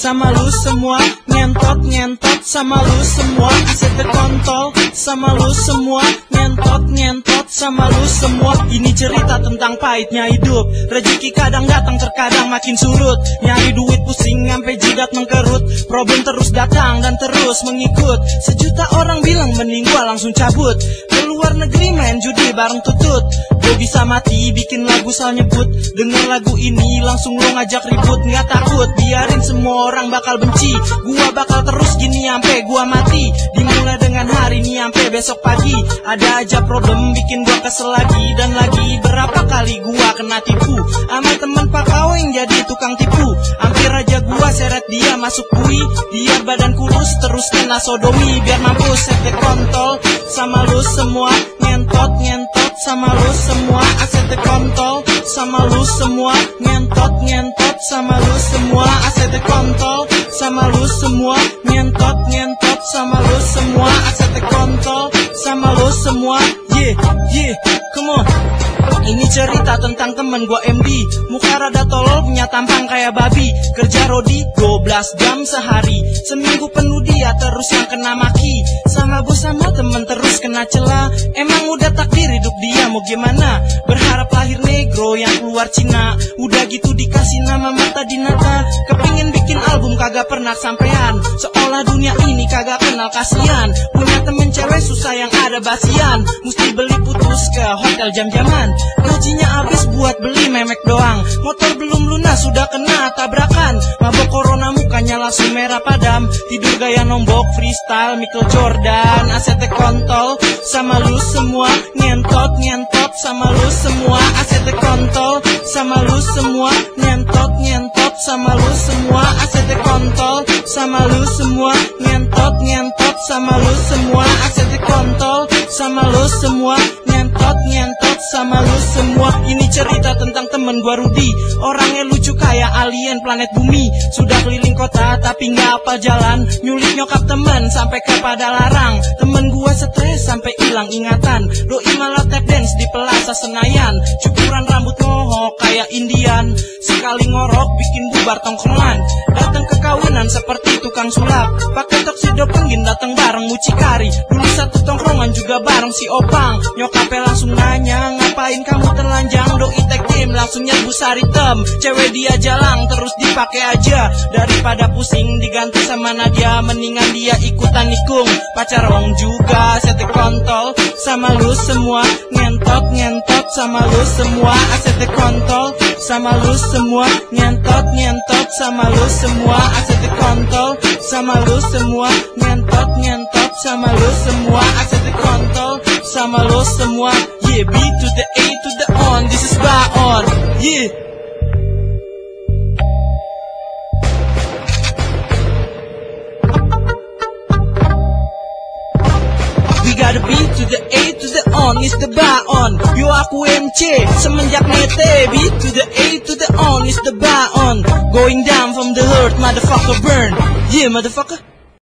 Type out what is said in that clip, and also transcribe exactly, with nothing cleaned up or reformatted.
sama lu semua, ngentot-ngentot sama lu semua, aset kontol sama lu semua, ngentot-ngentot sama lu semua. Ini cerita tentang pahitnya hidup, rezeki kadang datang terkadang makin surut, nyari duit pusing sampai jidat mengkerut, problem terus datang dan terus mengikut. Sejuta orang bilang mending gua langsung cabut ke luar negeri main judi bareng tutut. Gue bisa mati bikin lagu soal nyebut, denger lagu ini langsung lo ngajak ribut. Nggak takut biarin semua orang bakal benci, gua bakal terus gini sampai gua mati. Dimulai dengan hari ini sampai besok pagi, ada aja problem bikin gua kesel lagi dan lagi. Berapa kali gua kena tipu sama temen pakau yang jadi tukang tipu, hampir aja gua seret dia masuk bui, biar badan kurus terus kena sodomi. Biar mampus efek kontol sama lu semua, ngentot-ngentot sama lu semua, aset kontol sama lu semua, ngentot-ngentot sama lu semua, aset kontol sama lu semua, ngentot-ngentot sama lu semua, aset kontol sama lu semua. Yeah, yeah, come on. Ini cerita tentang temen gua M D, muka rada tolol punya tampang kayak babi, kerja rodi dua belas jam sehari, seminggu penuh dia terus yang kena maki, sama bos sama temen terus kena cela. Emang udah takdir hidup dia mau gimana, berharap lahir negro yang keluar Cina, udah gitu dikasih nama Mata Dinata. Kepingin bikin album kagak pernah sampean, seolah dunia ini kagak kenal kasihan. Punya temen cewek susah yang ada basian, mesti beli putus ke hotel jam-jaman, gajinya habis buat beli memek doang, motor belum lunas sudah kena tabrakan, mabok corona mukanya langsung merah padam, tidur gaya nombok freestyle Michael Jordan. Aset kontol sama lu semua, ngentot-ngentot sama lu semua, aset kontol sama lu semua, ngentot-ngentot sama lu semua, aset kontol sama lu semua, ngentot-ngentot sama lu semua, aset kontol sama lu semua, ngentot-ngentot sama lu semua. Ini cerita tentang temen gua Rudi, orangnya lucu kayak alien planet bumi, sudah keliling kota tapi nggak apa jalan, nyulik nyokap temen sampai ke Padalarang. Temen gua stres sampai hilang ingatan, doi malah tap dance di Plaza Senayan, cukuran rambut mohok kayak Indian, sekali ngorok bikin bubar tongkrongan, datang ke kawinan seperti tukang sulap, pakai tuxedo penggin datang bareng mucikari, dulu satu tongkrongan juga bareng si Opang. Nyokapnya langsung nanya, ngapain kamu telanjang? Doi tag team langsung nyerbu saritem, cewek dia jalang terus dipakai aja, daripada pusing diganti sama Nadia, mendingan dia ikutan nikung pacarong juga. Aset kontol sama lu semua, ngentot-ngentot sama lu semua, aset kontol sama lu semua, ngentot-ngentot sama lu semua, aset kontol sama lu semua, ngentot-ngentot sama lu semua, aset kontol sama lu semua. Yeah, B to the A to the on, this is Baon. Yeah. We got a B to the A to the on, is the Baon. Yo aku M C semenjak nete, B to the A to the on, is the Baon. Going down from the earth, motherfucker burn. Yeah, motherfucker.